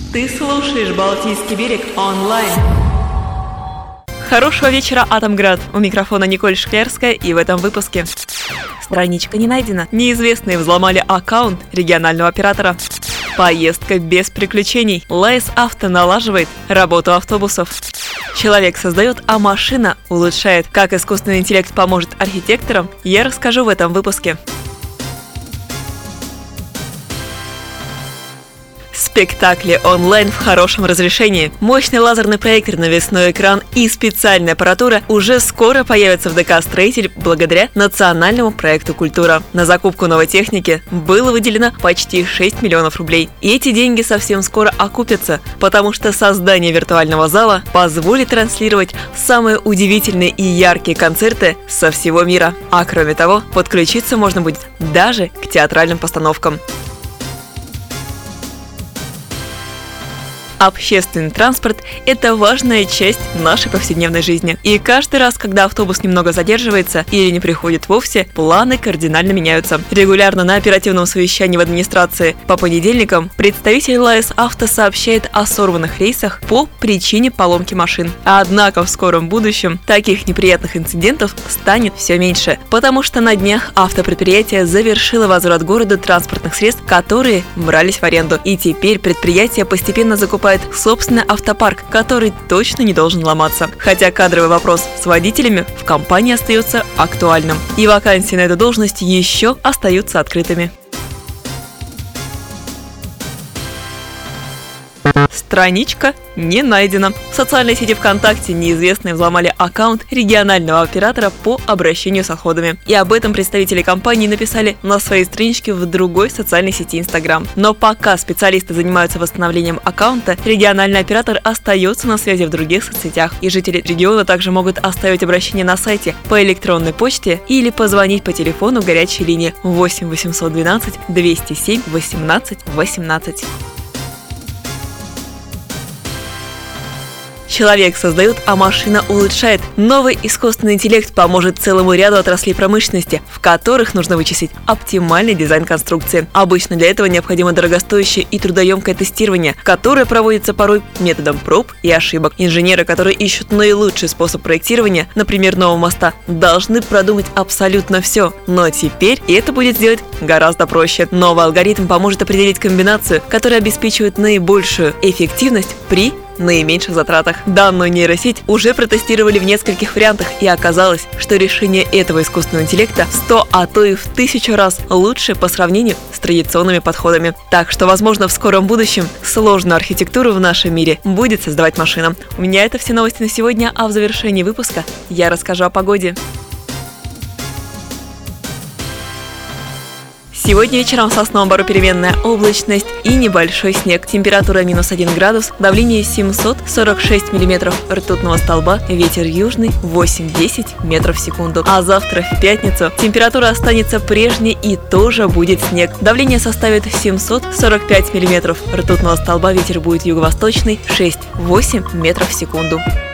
Ты слушаешь «Балтийский берег» онлайн. Хорошего вечера, Атомград! У микрофона Николь Шклярская, и в этом выпуске. Страничка не найдена. Неизвестные взломали аккаунт регионального оператора. Поездка без приключений. ЛАЭС Авто налаживает работу автобусов. Человек создает, а машина улучшает. Как искусственный интеллект поможет архитекторам, я расскажу в этом выпуске. Спектакли онлайн в хорошем разрешении. Мощный лазерный проектор, навесной экран и специальная аппаратура уже скоро появятся в ДК «Строитель» благодаря национальному проекту «Культура». На закупку новой техники было выделено почти 6 миллионов рублей. И эти деньги совсем скоро окупятся, потому что создание виртуального зала позволит транслировать самые удивительные и яркие концерты со всего мира. А кроме того, подключиться можно будет даже к театральным постановкам. Общественный транспорт – это важная часть нашей повседневной жизни. И каждый раз, когда автобус немного задерживается или не приходит вовсе, планы кардинально меняются. Регулярно на оперативном совещании в администрации по понедельникам представитель ЛАЭС Авто сообщает о сорванных рейсах по причине поломки машин. Однако в скором будущем таких неприятных инцидентов станет все меньше, потому что на днях автопредприятие завершило возврат городу транспортных средств, которые брались в аренду. И теперь предприятие постепенно закупает собственный автопарк, который точно не должен ломаться. Хотя кадровый вопрос с водителями в компании остается актуальным. И вакансии на эту должность еще остаются открытыми. Страничка не найдена. В социальной сети ВКонтакте неизвестные взломали аккаунт регионального оператора по обращению с отходами. И об этом представители компании написали на своей страничке в другой социальной сети Instagram. Но пока специалисты занимаются восстановлением аккаунта, региональный оператор остается на связи в других соцсетях. И жители региона также могут оставить обращение на сайте, по электронной почте или позвонить по телефону горячей линии 8 812 207 18 18. Человек создает, а машина улучшает. Новый искусственный интеллект поможет целому ряду отраслей промышленности, в которых нужно вычислить оптимальный дизайн конструкции. Обычно для этого необходимо дорогостоящее и трудоемкое тестирование, которое проводится порой методом проб и ошибок. Инженеры, которые ищут наилучший способ проектирования, например, нового моста, должны продумать абсолютно все. Но теперь это будет сделать гораздо проще. Новый алгоритм поможет определить комбинацию, которая обеспечивает наибольшую эффективность при наименьших затратах. Данную нейросеть уже протестировали в нескольких вариантах, и оказалось, что решение этого искусственного интеллекта в 100, а то и в 1000 раз лучше по сравнению с традиционными подходами. Так что, возможно, в скором будущем сложную архитектуру в нашем мире будет создавать машина. У меня это все новости на сегодня, а в завершении выпуска я расскажу о погоде. Сегодня вечером в Сосновом Бору переменная облачность и небольшой снег. Температура -1 градус, давление 746 миллиметров ртутного столба, ветер южный 8-10 метров в секунду. А завтра, в пятницу, температура останется прежней и тоже будет снег. Давление составит 745 миллиметров ртутного столба, ветер будет юго-восточный 6-8 метров в секунду.